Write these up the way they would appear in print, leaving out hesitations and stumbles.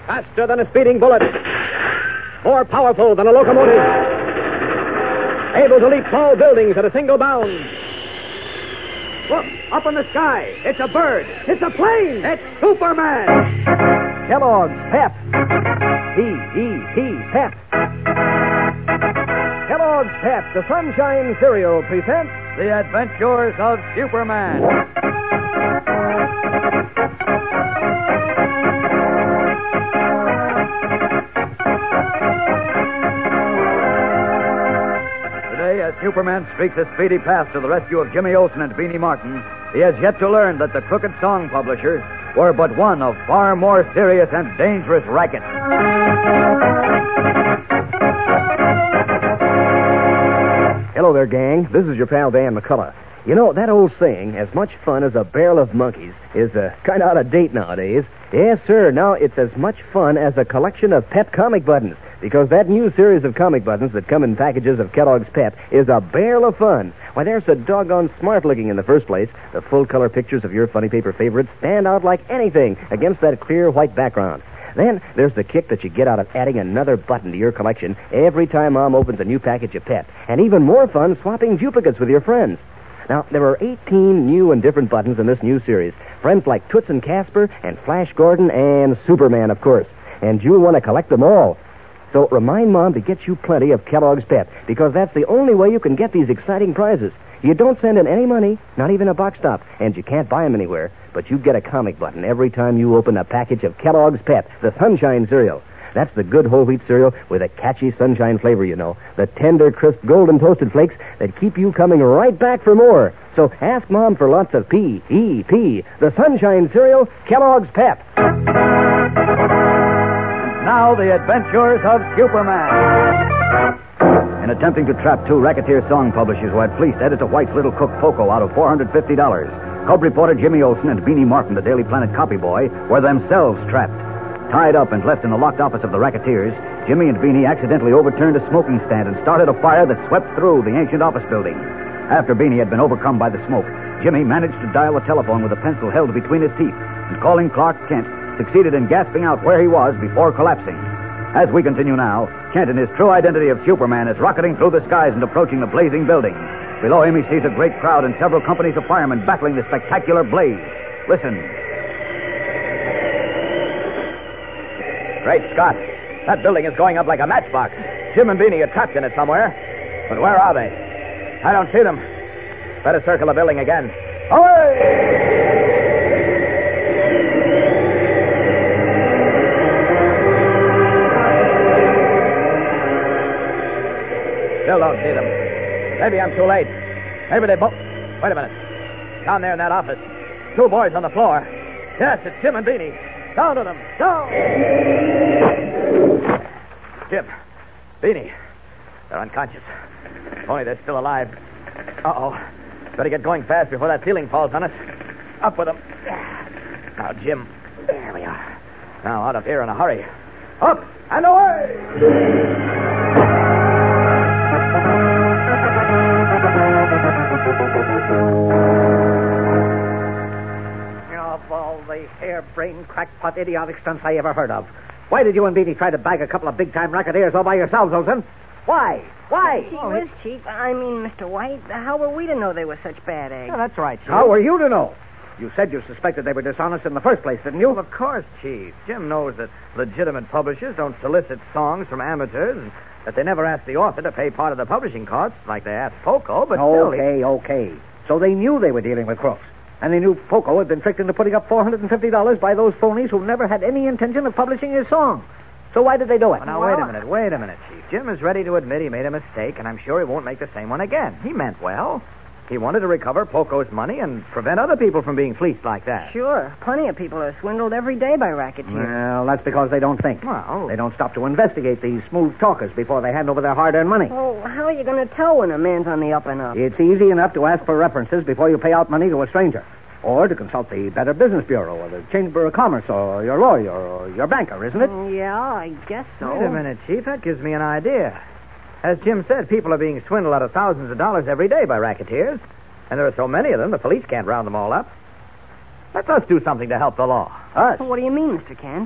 Faster than a speeding bullet. More powerful than a locomotive. Able to leap tall buildings at a single bound. Look, up in the sky. It's a bird. It's a plane. It's Superman. Kellogg's Pep. P-E-P, Pep. Kellogg's Pep, the Sunshine Cereal, presents The Adventures of Superman. Today, as Superman streaks a speedy path to the rescue of Jimmy Olsen and Beanie Martin, he has yet to learn that the crooked song publishers were but one of far more serious and dangerous rackets. Hello there, gang. This is your pal Dan McCullough. You know, that old saying, as much fun as a barrel of monkeys, is kind of out of date nowadays. Yes, sir. Now it's as much fun as a collection of Pep comic buttons, because that new series of comic buttons that come in packages of Kellogg's Pep is a barrel of fun. Why, they're so doggone smart-looking in the first place. The full-color pictures of your funny paper favorites stand out like anything against that clear white background. Then there's the kick that you get out of adding another button to your collection every time Mom opens a new package of Pep. And even more fun swapping duplicates with your friends. Now, there are 18 new and different buttons in this new series. Friends like Toots and Casper and Flash Gordon and Superman, of course. And you'll want to collect them all. So remind Mom to get you plenty of Kellogg's Pep, because that's the only way you can get these exciting prizes. You don't send in any money, not even a box stop, and you can't buy them anywhere. But you get a comic button every time you open a package of Kellogg's Pep, the Sunshine Cereal. That's the good whole wheat cereal with a catchy sunshine flavor, you know. The tender, crisp, golden toasted flakes that keep you coming right back for more. So ask Mom for lots of P-E-P, the Sunshine Cereal, Kellogg's Pep. And now, the adventures of Superman. In attempting to trap two racketeer song publishers who had fleeced Editor White's little cook Poco out of $450, Cub reporter Jimmy Olsen and Beanie Martin, the Daily Planet copy boy, were themselves trapped. Tied up and left in the locked office of the racketeers, Jimmy and Beanie accidentally overturned a smoking stand and started a fire that swept through the ancient office building. After Beanie had been overcome by the smoke, Jimmy managed to dial a telephone with a pencil held between his teeth, and calling Clark Kent, succeeded in gasping out where he was before collapsing. As we continue now, Kent, in his true identity of Superman, is rocketing through the skies and approaching the blazing building. Below him, he sees a great crowd and several companies of firemen battling the spectacular blaze. Listen. Great Scott. That building is going up like a matchbox. Jim and Beanie are trapped in it somewhere. But where are they? I don't see them. Better circle the building again. Away! Still don't see them. Maybe I'm too late. Maybe they both... Wait a minute. Down there in that office. Two boys on the floor. Yes, it's Jim and Beanie. Down to them. Down! Jim. Beanie. They're unconscious. If only they're still alive. Uh-oh. Better get going fast before that ceiling falls on us. Up with them. Now, Jim. There we are. Now, out of here in a hurry. Up and away! Of all the harebrained, crackpot, idiotic stunts I ever heard of. Why did you and Beanie try to bag a couple of big-time racketeers all by yourselves, Olsen? Why? Why? Gee whiz, Chief. I mean, Mr. White, how were we to know they were such bad eggs? Oh, that's right, Chief. How were you to know? You said you suspected they were dishonest in the first place, didn't you? Well, of course, Chief. Jim knows that legitimate publishers don't solicit songs from amateurs and that they never ask the author to pay part of the publishing costs like they asked Poco, but Okay. So they knew they were dealing with crooks. And they knew Poco had been tricked into putting up $450 by those phonies who never had any intention of publishing his song. So why did they do it? Well, now, wait a minute, Chief. Jim is ready to admit he made a mistake, and I'm sure he won't make the same one again. He meant well. He wanted to recover Poco's money and prevent other people from being fleeced like that. Sure. Plenty of people are swindled every day by racketeers. Well, that's because they don't think. Well, they don't stop to investigate these smooth talkers before they hand over their hard-earned money. Oh, how are you going to tell when a man's on the up and up? It's easy enough to ask for references before you pay out money to a stranger. Or to consult the Better Business Bureau or the Chamber of Commerce or your lawyer or your banker, isn't it? Yeah, I guess so. Wait a minute, Chief. That gives me an idea. As Jim said, people are being swindled out of thousands of dollars every day by racketeers. And there are so many of them, the police can't round them all up. Let us do something to help the law. Us? What do you mean, Mr. Kent?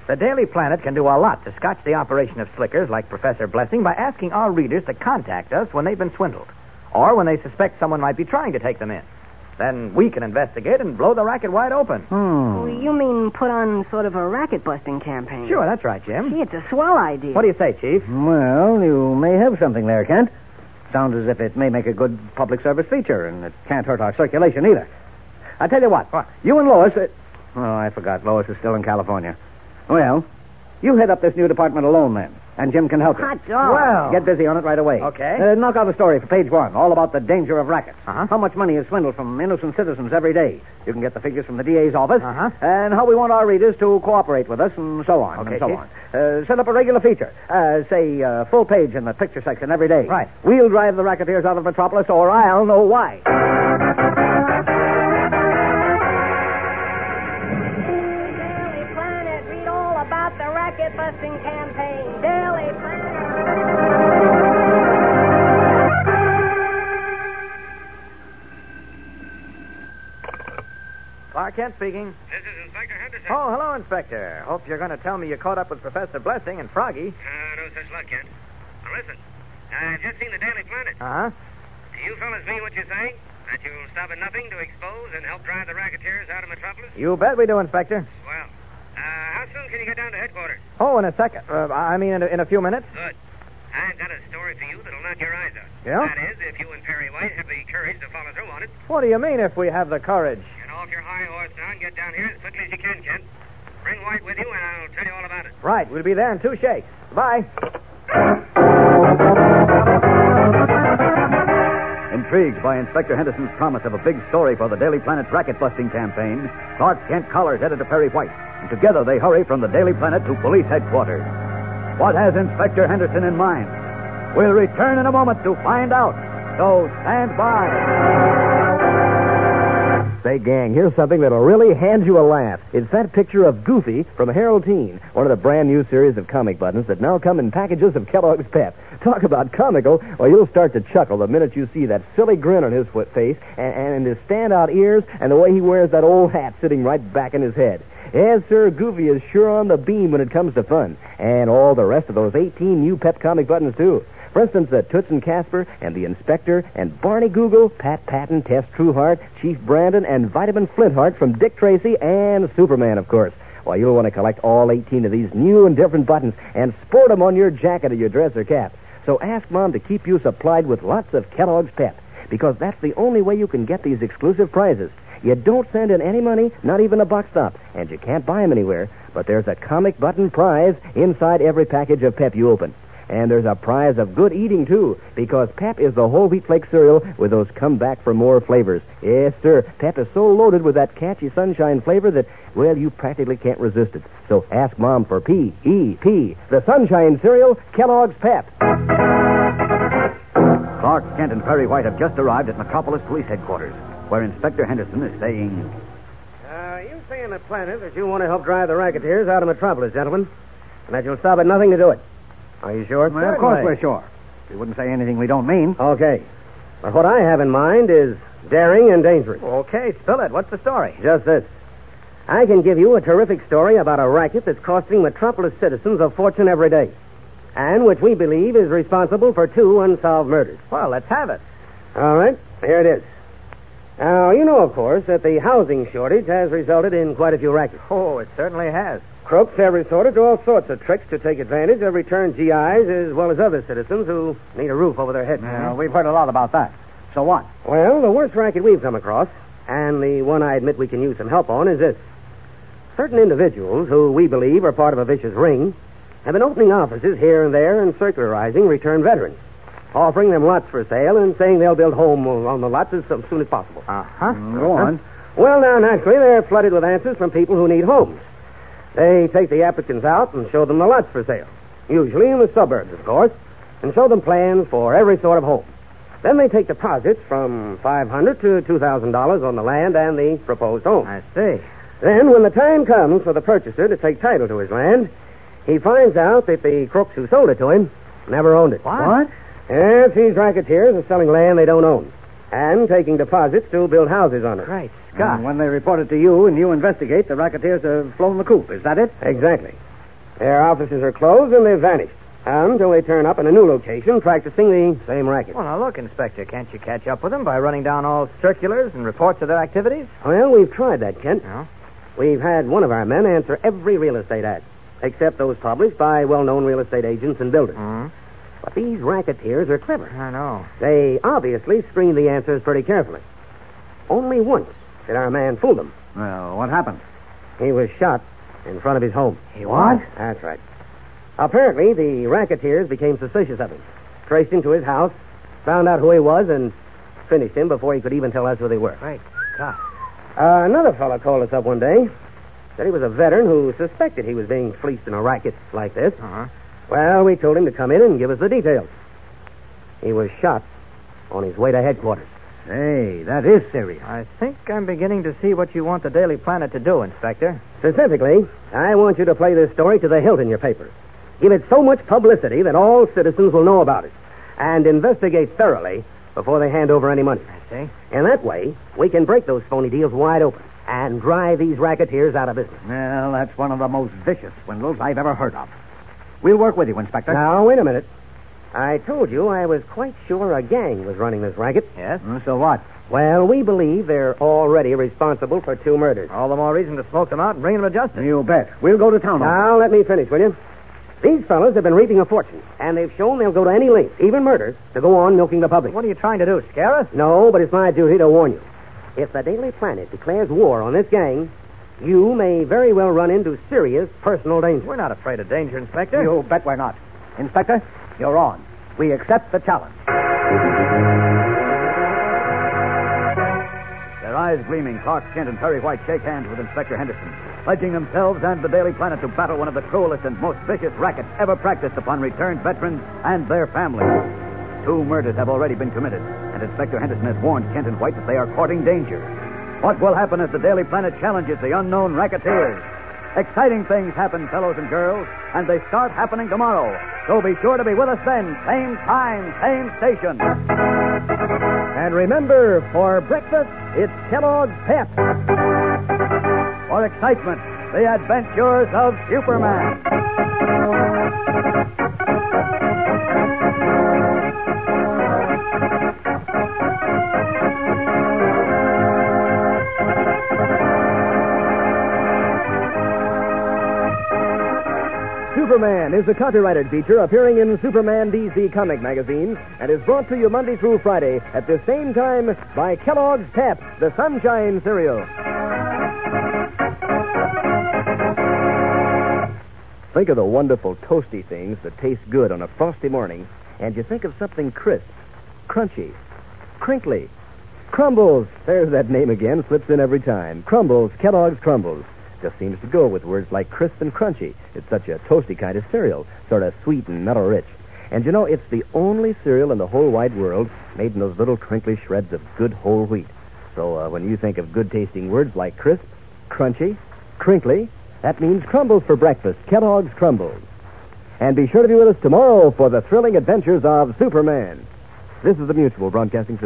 The Daily Planet can do a lot to scotch the operation of slickers like Professor Blessing by asking our readers to contact us when they've been swindled, or when they suspect someone might be trying to take them in. Then we can investigate and blow the racket wide open. Oh, you mean put on sort of a racket-busting campaign? Sure, that's right, Jim. Gee, it's a swell idea. What do you say, Chief? Well, you may have something there, Kent. Sounds as if it may make a good public service feature, and it can't hurt our circulation either. I tell you what. You and Lois... Oh, I forgot. Lois is still in California. Well, you head up this new department alone, then, and Jim can help you. Hot dog. Well. Get busy on it right away. Okay. Knock out the story for page 1, all about the danger of rackets. Uh-huh. How much money is swindled from innocent citizens every day. You can get the figures from the DA's office. Uh-huh. And how we want our readers to cooperate with us, and so on, Okay, and so Chief. on. Set up a regular feature. Say, full page in the picture section every day. Right. We'll drive the racketeers out of Metropolis, or I'll know why. Daily Planet, read all about the racket-busting campaign. Daily Planet. Clark Kent speaking. This is Inspector Henderson. Oh, hello, Inspector. Hope you're going to tell me you caught up with Professor Blessing and Froggy. No such luck, Kent. Now, listen. I've just seen the Daily Planet. Uh-huh. Do you fellas mean what you're saying? That you'll stop at nothing to expose and help drive the racketeers out of Metropolis? You bet we do, Inspector. Well, how soon can you get down to headquarters? Oh, in a second. In a few minutes. Good. I've got a story for you that'll knock your eyes out. Yeah? That is, if you and Perry White have the courage to follow through on it. What do you mean if we have the courage? Get off your high horse now and get down here as quickly as you can, Kent. Bring White with you and I'll tell you all about it. Right, we'll be there in 2 shakes. Bye. Intrigued by Inspector Henderson's promise of a big story for the Daily Planet's racket-busting campaign, Clark Kent collars Editor Perry White, and together they hurry from the Daily Planet to police headquarters. What has Inspector Henderson in mind? We'll return in a moment to find out. So stand by. Say, gang, here's something that'll really hand you a laugh. It's that picture of Goofy from Harold Teen, one of the brand new series of comic buttons that now come in packages of Kellogg's Pep. Talk about comical. Well, you'll start to chuckle the minute you see that silly grin on his face and his standout ears and the way he wears that old hat sitting right back in his head. Yes, sir, Goofy is sure on the beam when it comes to fun. And all the rest of those 18 new Pep comic buttons, too. For instance, Toots and Casper, and the Inspector, and Barney Google, Pat Patton, Tess Trueheart, Chief Brandon, and Vitamin Flintheart from Dick Tracy, and Superman, of course. Why, you'll want to collect all 18 of these new and different buttons and sport them on your jacket or your dress or cap. So ask Mom to keep you supplied with lots of Kellogg's Pep, because that's the only way you can get these exclusive prizes. You don't send in any money, not even a buck stop, and you can't buy them anywhere. But there's a comic button prize inside every package of Pep you open. And there's a prize of good eating, too, because Pep is the whole wheat flake cereal with those come-back-for-more flavors. Yes, sir, Pep is so loaded with that catchy sunshine flavor that, well, you practically can't resist it. So ask Mom for P-E-P, the sunshine cereal, Kellogg's Pep. Clark Kent and Perry White have just arrived at Metropolis Police Headquarters, where Inspector Henderson is saying... You say in the Planet that you want to help drive the racketeers out of Metropolis, gentlemen, and that you'll stop at nothing to do it. Are you sure? Well, of course we're sure. We wouldn't say anything we don't mean. Okay. But what I have in mind is daring and dangerous. Okay, spill it. What's the story? Just this. I can give you a terrific story about a racket that's costing Metropolis citizens a fortune every day, and which we believe is responsible for 2 unsolved murders. Well, let's have it. All right, here it is. Now, you know, of course, that the housing shortage has resulted in quite a few rackets. Oh, it certainly has. Crooks have resorted to all sorts of tricks to take advantage of returned GIs as well as other citizens who need a roof over their heads. Well, we've heard a lot about that. So what? Well, the worst racket we've come across, and the one I admit we can use some help on, is this. Certain individuals, who we believe are part of a vicious ring, have been opening offices here and there and circularizing returned veterans, offering them lots for sale and saying they'll build home on the lots as soon as possible. Uh-huh. Go on. Well, now, naturally, they're flooded with answers from people who need homes. They take the applicants out and show them the lots for sale, usually in the suburbs, of course, and show them plans for every sort of home. Then they take deposits from $500 to $2,000 on the land and the proposed home. I see. Then, when the time comes for the purchaser to take title to his land, he finds out that the crooks who sold it to him never owned it. What? Yes, these racketeers are selling land they don't own and taking deposits to build houses on it. Great Scott. And when they report it to you and you investigate, the racketeers have flown the coop. Is that it? Exactly. Their offices are closed and they've vanished until they turn up in a new location practicing the same racket. Well, now look, Inspector, can't you catch up with them by running down all circulars and reports of their activities? Well, we've tried that, Kent. No? We've had one of our men answer every real estate ad, except those published by well-known real estate agents and builders. Mm-hmm. But these racketeers are clever. I know. They obviously screened the answers pretty carefully. Only once did our man fool them. Well, what happened? He was shot in front of his home. He what? That's right. Apparently, the racketeers became suspicious of him, traced him to his house, found out who he was, and finished him before he could even tell us who they were. Great God. Another fellow called us up one day. Said he was a veteran who suspected he was being fleeced in a racket like this. Uh-huh. Well, we told him to come in and give us the details. He was shot on his way to headquarters. Hey, that is serious. I think I'm beginning to see what you want the Daily Planet to do, Inspector. Specifically, I want you to play this story to the hilt in your paper. Give it so much publicity that all citizens will know about it. And investigate thoroughly before they hand over any money. I see. In that way, we can break those phony deals wide open and drive these racketeers out of business. Well, that's one of the most vicious swindles I've ever heard of. We'll work with you, Inspector. Now, wait a minute. I told you I was quite sure a gang was running this racket. Yes? So what? Well, we believe they're already responsible for 2 murders. All the more reason to smoke them out and bring them to justice. You bet. We'll go to town on Now, let me finish, will you? These fellas have been reaping a fortune, and they've shown they'll go to any length, even murders, to go on milking the public. What are you trying to do, scare us? No, but it's my duty to warn you. If the Daily Planet declares war on this gang, you may very well run into serious personal danger. We're not afraid of danger, Inspector. You bet we're not. Inspector, you're on. We accept the challenge. Their eyes gleaming, Clark Kent and Perry White shake hands with Inspector Henderson, pledging themselves and the Daily Planet to battle one of the cruelest and most vicious rackets ever practiced upon returned veterans and their families. 2 murders have already been committed, and Inspector Henderson has warned Kent and White that they are courting danger. What will happen as the Daily Planet challenges the unknown racketeers? Exciting things happen, fellows and girls, and they start happening tomorrow. So be sure to be with us then, same time, same station. And remember, for breakfast, it's Kellogg's Pep. For excitement, the adventures of Superman. Superman is a copyrighted feature appearing in Superman DC comic magazines and is brought to you Monday through Friday at the same time by Kellogg's Pep, the Sunshine Cereal. Think of the wonderful toasty things that taste good on a frosty morning, and you think of something crisp, crunchy, crinkly. Crumbles. There's that name again, slips in every time. Crumbles, Kellogg's Crumbles. Just seems to go with words like crisp and crunchy. It's such a toasty kind of cereal, sort of sweet and metal-rich. And you know, it's the only cereal in the whole wide world made in those little crinkly shreds of good whole wheat. So when you think of good-tasting words like crisp, crunchy, crinkly, that means crumbles for breakfast, Kellogg's Crumbles. And be sure to be with us tomorrow for the thrilling adventures of Superman. This is the Mutual Broadcasting System.